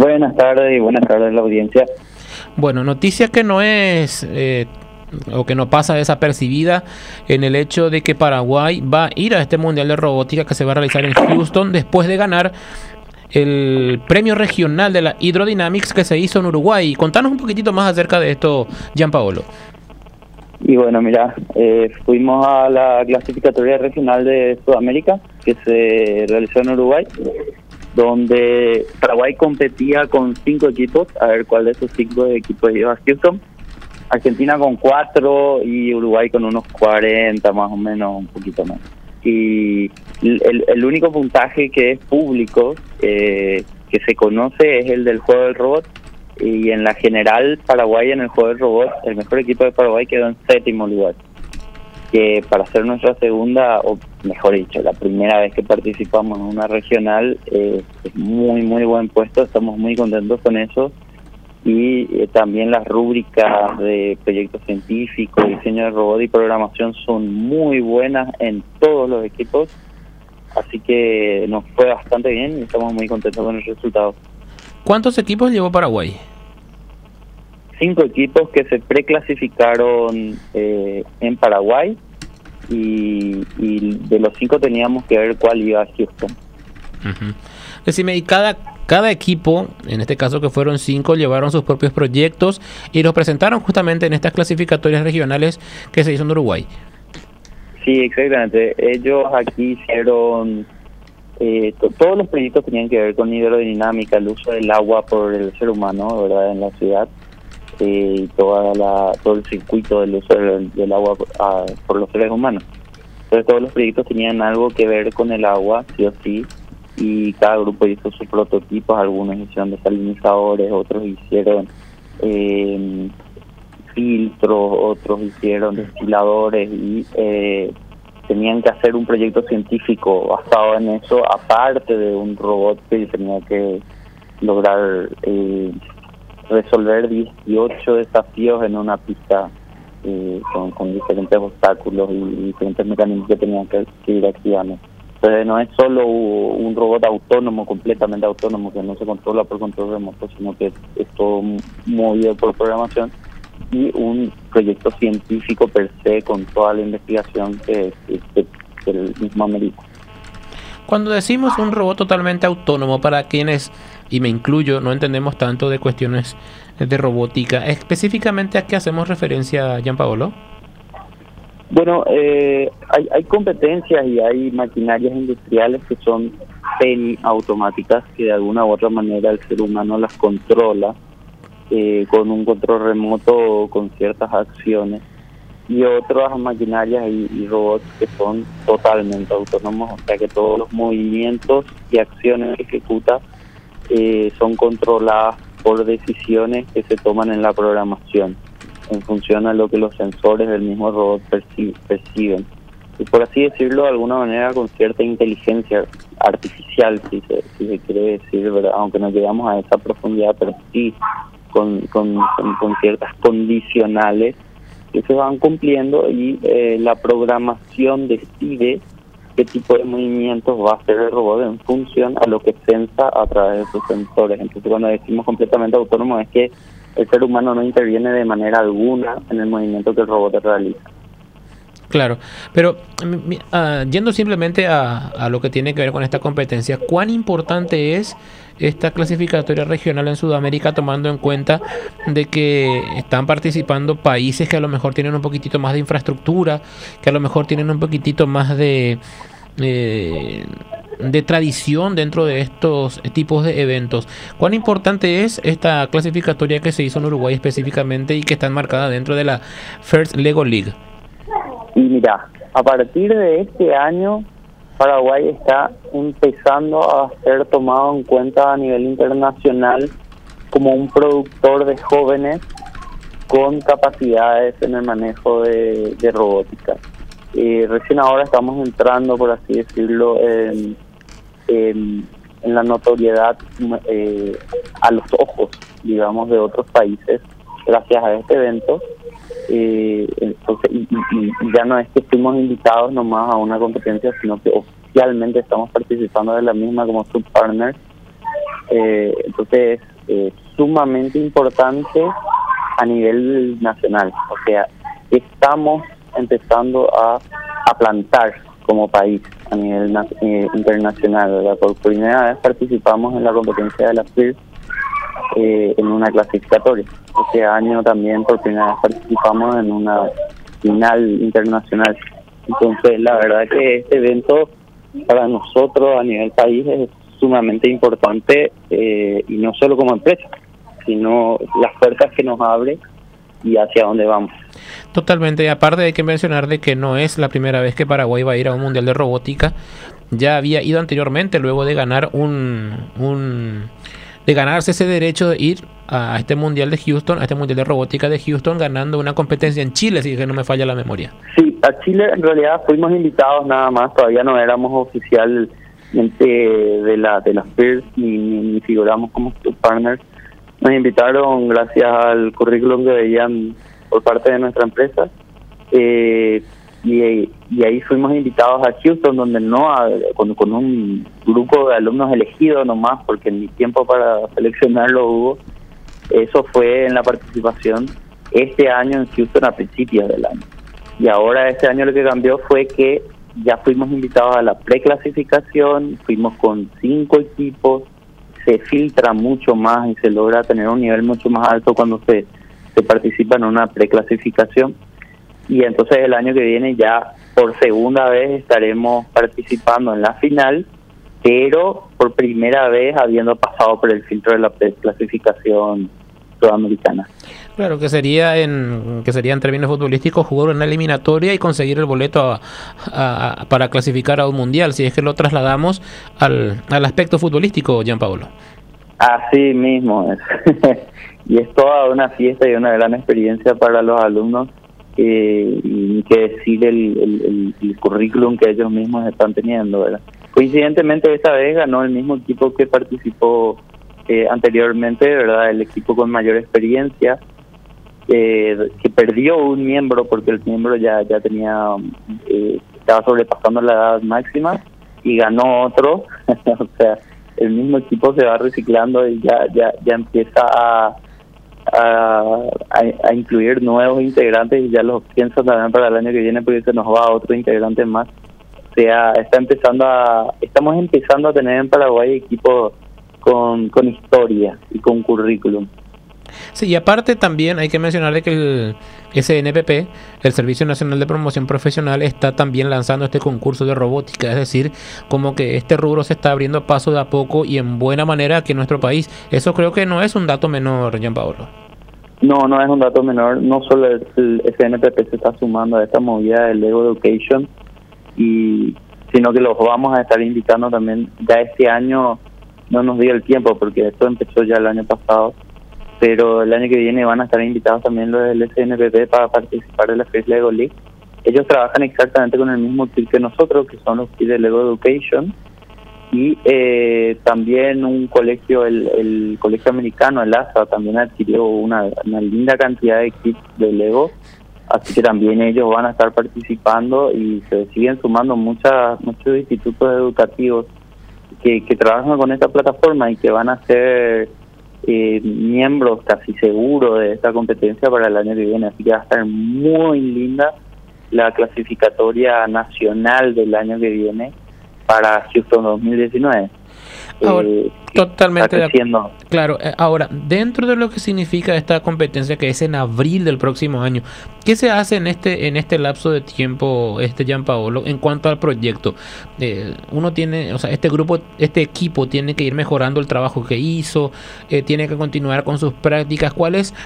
Buenas tardes y buenas tardes a la audiencia. Bueno, noticia que no es o que no pasa desapercibida en el hecho de que Paraguay va a ir a este Mundial de Robótica que se va a realizar en Houston después de ganar el premio regional de la Hydrodynamics que se hizo en Uruguay. Contanos un poquitito más acerca de esto, Gianpaolo. Y bueno, mira, fuimos a la clasificatoria regional de Sudamérica que se realizó en Uruguay, donde Paraguay competía con 5 equipos, a ver cuál de esos 5 equipos iba a Houston. Argentina con 4 y Uruguay con unos 40 más o menos, un poquito más. Y el único puntaje que es público, que se conoce, es el del juego del robot. Y en la general, Paraguay en el juego del robot, el mejor equipo de Paraguay quedó en 7º lugar. Que para ser nuestra segunda, o mejor dicho, la primera vez que participamos en una regional, es muy buen puesto, estamos muy contentos con eso. Y también las rúbricas de proyectos científicos, diseño de robot y programación son muy buenas en todos los equipos, así que nos fue bastante bien y estamos muy contentos con el resultado. ¿Cuántos equipos llevó Paraguay? 5 equipos que se preclasificaron en Paraguay y de los 5 teníamos que ver cuál iba a Houston. Decime, y cada equipo, en este caso que fueron 5, llevaron sus propios proyectos y los presentaron justamente en estas clasificatorias regionales que se hizo en Uruguay. Sí, exactamente. Ellos aquí hicieron... todos los proyectos tenían que ver con hidrodinámica, el uso del agua por el ser humano, ¿verdad?, en la ciudad, y todo el circuito del uso del agua por los seres humanos. Entonces todos los proyectos tenían algo que ver con el agua, sí o sí, y cada grupo hizo sus prototipos. Algunos hicieron desalinizadores, otros hicieron filtros, otros hicieron destiladores y tenían que hacer un proyecto científico basado en eso, aparte de un robot que tenía que lograr resolver 18 desafíos en una pista con diferentes obstáculos y diferentes mecanismos que tenían que ir activando. Entonces no es solo un robot autónomo, completamente autónomo, que no se controla por control remoto, sino que es todo movido por programación, y un proyecto científico per se con toda la investigación que el mismo amerita. Cuando decimos un robot totalmente autónomo, para quienes, y me incluyo, no entendemos tanto de cuestiones de robótica, específicamente ¿a qué hacemos referencia, Gianpaolo? Bueno, hay competencias y hay maquinarias industriales que son semi-automáticas, que de alguna u otra manera el ser humano las controla con un control remoto o con ciertas acciones, y otras maquinarias y robots que son totalmente autónomos, o sea que todos los movimientos y acciones que ejecuta son controladas por decisiones que se toman en la programación en función a lo que los sensores del mismo robot perciben, y por así decirlo de alguna manera con cierta inteligencia artificial, si se quiere decir, ¿verdad?, aunque no llegamos a esa profundidad, pero sí con ciertas condicionales que se van cumpliendo, y la programación decide qué tipo de movimientos va a hacer el robot en función a lo que sensa a través de sus sensores. Entonces cuando decimos completamente autónomo es que el ser humano no interviene de manera alguna en el movimiento que el robot realiza. Claro, pero yendo simplemente a lo que tiene que ver con esta competencia, ¿cuán importante es esta clasificatoria regional en Sudamérica, tomando en cuenta de que están participando países que a lo mejor tienen un poquitito más de infraestructura, que a lo mejor tienen un poquitito más de tradición dentro de estos tipos de eventos? ¿Cuán importante es esta clasificatoria que se hizo en Uruguay específicamente y que está enmarcada dentro de la First Lego League? Y mira, a partir de este año, Paraguay está empezando a ser tomado en cuenta a nivel internacional como un productor de jóvenes con capacidades en el manejo de robótica. Recién ahora estamos entrando, por así decirlo, en la notoriedad a los ojos, digamos, de otros países gracias a este evento. Entonces, y ya no es que fuimos invitados nomás a una competencia, sino que oficialmente estamos participando de la misma como subpartners. Entonces sumamente importante a nivel nacional. O sea, estamos empezando a plantar como país a nivel internacional, ¿verdad? Por primera vez participamos en la competencia de la PIR en una clasificatoria. Este año también por primera vez participamos en una final internacional. Entonces, la verdad que este evento para nosotros a nivel país es sumamente importante, y no solo como empresa, sino las puertas que nos abre y hacia dónde vamos. Totalmente. Aparte hay que mencionar de que no es la primera vez que Paraguay va a ir a un mundial de robótica. Ya había ido anteriormente, luego de ganar de ganarse ese derecho de ir a este mundial de Houston, a este mundial de robótica de Houston, ganando una competencia en Chile, si es que no me falla la memoria. Sí, a Chile en realidad fuimos invitados nada más, todavía no éramos oficialmente de las PIRS ni figuramos como partners. Nos invitaron gracias al currículum que veían por parte de nuestra empresa, y ahí fuimos invitados a Houston, donde con un grupo de alumnos elegidos nomás, porque ni tiempo para seleccionarlo hubo. Eso fue en la participación este año en Houston a principios del año. Y ahora este año lo que cambió fue que ya fuimos invitados a la preclasificación, fuimos con 5 equipos, se filtra mucho más y se logra tener un nivel mucho más alto cuando se participa en una preclasificación. Y entonces el año que viene ya por segunda vez estaremos participando en la final, pero por primera vez habiendo pasado por el filtro de la preclasificación sudamericana. Claro, que sería en términos futbolísticos jugar una eliminatoria y conseguir el boleto para clasificar a un mundial, si es que lo trasladamos al aspecto futbolístico, Gianpaolo. Así mismo es. Y es toda una fiesta y una gran experiencia para los alumnos, y que decir el currículum que ellos mismos están teniendo, ¿verdad? Coincidentemente esta vez ganó el mismo equipo que participó anteriormente, ¿verdad? El equipo con mayor experiencia, que perdió un miembro porque el miembro ya tenía estaba sobrepasando la edad máxima, y ganó otro. O sea, el mismo equipo se va reciclando y ya empieza a incluir nuevos integrantes, y ya los pienso también para el año que viene, porque se nos va otro integrante más. O sea, estamos empezando a tener en Paraguay equipos con historia y con currículum. Sí, y aparte también hay que mencionar de que el SNPP, el Servicio Nacional de Promoción Profesional, está también lanzando este concurso de robótica, es decir, como que este rubro se está abriendo paso de a poco y en buena manera aquí en nuestro país. Eso creo que no es un dato menor, Gianpaolo. No es un dato menor. No solo el SNPP se está sumando a esta movida del Lego Education, sino que los vamos a estar invitando también. Ya este año no nos dio el tiempo porque esto empezó ya el año pasado, pero el año que viene van a estar invitados también los del SNPP para participar de la First Lego League. Ellos trabajan exactamente con el mismo kit que nosotros, que son los kits de Lego Education, y también un colegio, el colegio americano, el ASA, también adquirió una linda cantidad de kits de Lego, así que también ellos van a estar participando, y se siguen sumando muchos institutos educativos que trabajan con esta plataforma y que van a ser miembros casi seguros de esta competencia para el año que viene. Así que va a estar muy linda la clasificatoria nacional del año que viene para Houston 2019. Ahora, totalmente está creciendo. Claro, ahora, dentro de lo que significa esta competencia, que es en abril del próximo año, ¿qué se hace en este lapso de tiempo, Gianpaolo, en cuanto al proyecto? Uno tiene, o sea, este equipo tiene que ir mejorando el trabajo que hizo, tiene que continuar con sus prácticas. ¿Cuál es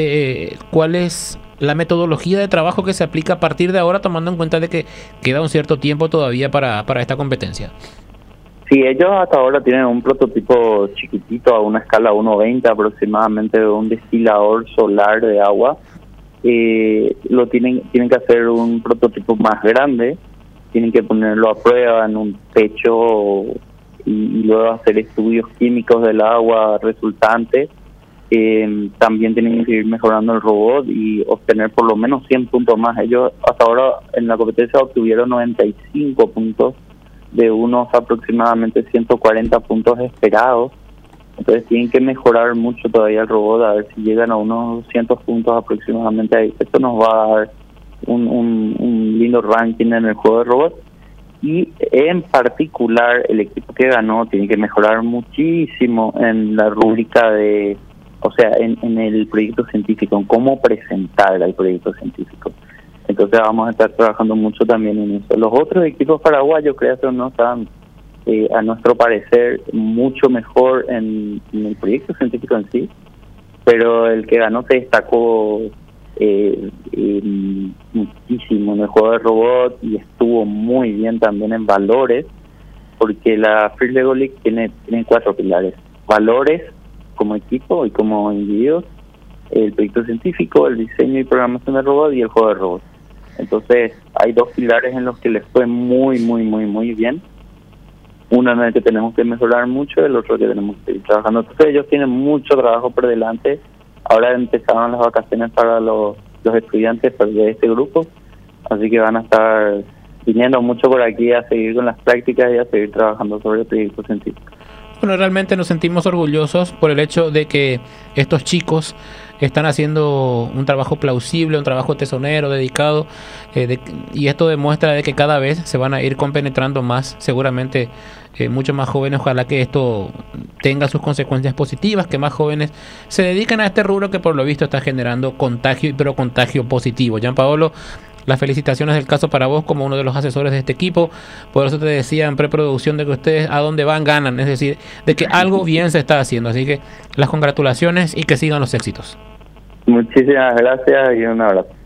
la metodología de trabajo que se aplica a partir de ahora, tomando en cuenta de que queda un cierto tiempo todavía para esta competencia? Sí, ellos hasta ahora tienen un prototipo chiquitito a una escala 1.20 aproximadamente de un destilador solar de agua. Tienen que hacer un prototipo más grande, tienen que ponerlo a prueba en un techo y luego hacer estudios químicos del agua resultante. También tienen que ir mejorando el robot y obtener por lo menos 100 puntos más. Ellos hasta ahora en la competencia obtuvieron 95 puntos de unos aproximadamente 140 puntos esperados. Entonces tienen que mejorar mucho todavía el robot, a ver si llegan a unos 200 puntos aproximadamente ahí. Esto nos va a dar un lindo ranking en el juego de robots. Y en particular el equipo que ganó tiene que mejorar muchísimo en la rúbrica de, o sea, en el proyecto científico, en cómo presentar el proyecto científico. Entonces vamos a estar trabajando mucho también en eso. Los otros equipos paraguayos, creo que no están, a nuestro parecer, mucho mejor en el proyecto científico en sí, pero el que ganó se destacó muchísimo en el juego de robot y estuvo muy bien también en valores, porque la Free Lego League tiene 4 pilares: valores como equipo y como individuos, el proyecto científico, el diseño y programación de robot y el juego de robot. Entonces hay 2 pilares en los que les fue muy bien, uno en el que tenemos que mejorar mucho, el otro que tenemos que seguir trabajando. Entonces ellos tienen mucho trabajo por delante. Ahora empezaron las vacaciones para los estudiantes de este grupo, así que van a estar viniendo mucho por aquí a seguir con las prácticas y a seguir trabajando sobre el proyecto científico. Bueno, realmente nos sentimos orgullosos por el hecho de que estos chicos están haciendo un trabajo plausible, un trabajo tesonero, dedicado, y esto demuestra de que cada vez se van a ir compenetrando más, seguramente mucho más jóvenes. Ojalá que esto tenga sus consecuencias positivas, que más jóvenes se dediquen a este rubro que por lo visto está generando contagio, pero contagio positivo. Gianpaolo, las felicitaciones del caso para vos como uno de los asesores de este equipo. Por eso te decía en preproducción de que ustedes a dónde van ganan, es decir, de que algo bien se está haciendo. Así que las congratulaciones y que sigan los éxitos. Muchísimas gracias y un abrazo.